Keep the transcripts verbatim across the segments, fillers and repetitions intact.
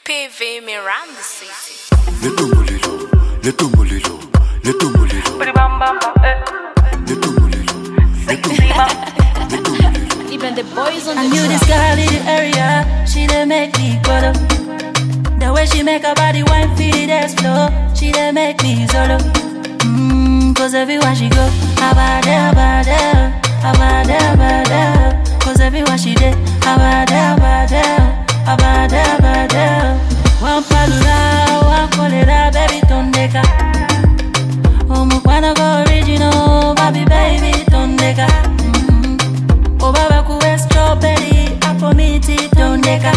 P V Miranda City. Le tumulilo, le tumulilo, le tumulilo. Le tumulilo, le tumulilo. Even the boys on I the knew this girl in the area, she done make me go up. The way she make her body wine for the dance floor, she done make me solo. Mmm, cause everywhere she go, about there, about there, about there, about there. Cause everywhere she did, about there, about there, about there, about there. One palula, one colera, baby tondeka. Oh, mukwana go original, baby, baby tondeka. Mm-hmm. Oh, baba kuwe strawberry, apple minty tondeka.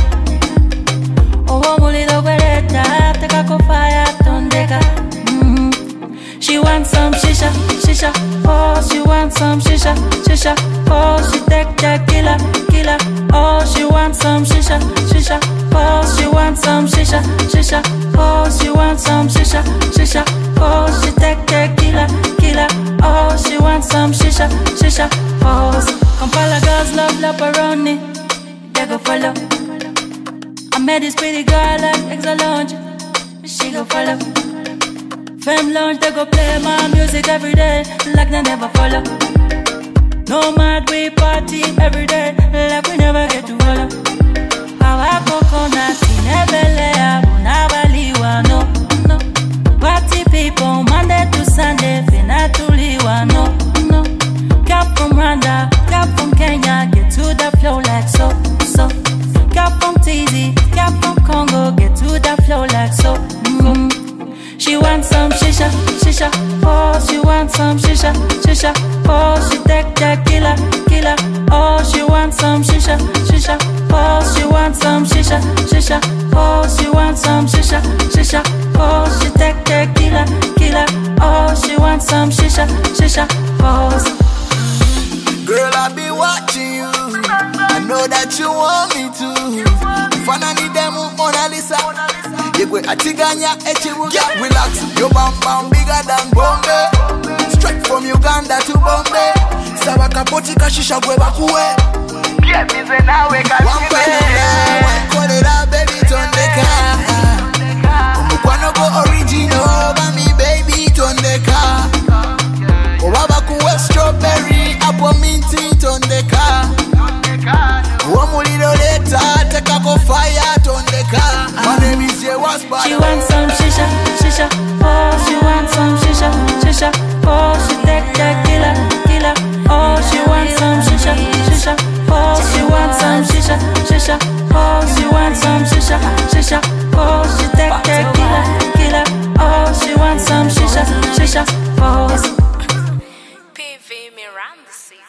Oh, mulilo kweleta, teka ko fire tondeka. Mm-hmm. She wants some shisha, shisha. Oh, she wants some shisha, shisha. Oh, she take that killer, killer. Oh, she wants some shisha, shisha. Oh, she wants some shisha, shisha. Oh, she wants some shisha, shisha. Oh, she take that killer, killer. Oh, she wants some shisha, shisha. Oh, Kampala girls love pepperoni, they go follow. I met this pretty girl at Exo Lounge, she go follow. Femme Lounge, they go play my music every day, like they never follow. No mad, we party every day, like we never get to follow. Our coconut in Ebele, Abunabaliwa, no, no. Party people, Monday to Sunday, Finatuliwa, no, no. Girl from Rwanda, girl from Kenya, get to the flow like so, so. Girl from T Z, girl from Congo, get to the flow like so, mm. She wants some shisha, shisha. Oh, she wants some shisha, shisha. Oh, she take that killer, killer. Oh, she wants some shisha, shisha. Oh, she wants some shisha, shisha. Oh, she wants some shisha, shisha. Oh, she take that killer, killer. Oh, she wants some shisha, shisha. Oh. Girl, I've been watching you. I know that you want me to. Fanani demu Mona Lisa. Yegwe atiganya echibuga. Relax, your bam bam bigger than Bombay. Straight from Uganda to Bombay. Sabaka poti kashisha gwe bakuwe. Pia mize nawe kashiwe. Wankolera baby tondeka. Omukwano go original bami baby tondeka. Obaba kuwe strawberry apple minty tondeka. Omuliro leta teka ko fire tondeka. My name is Yewaspa. She wants some shisha, shisha. Oh, she wants some shisha, shisha. Oh, she take that killer, killer. Oh, she wants some shisha, shisha. Oh, she wants some shisha, shisha. Oh, she wants some shisha, shisha. Oh, she take that killer, killer. Oh, she wants some shisha, shisha. Oh. P V Miranda City.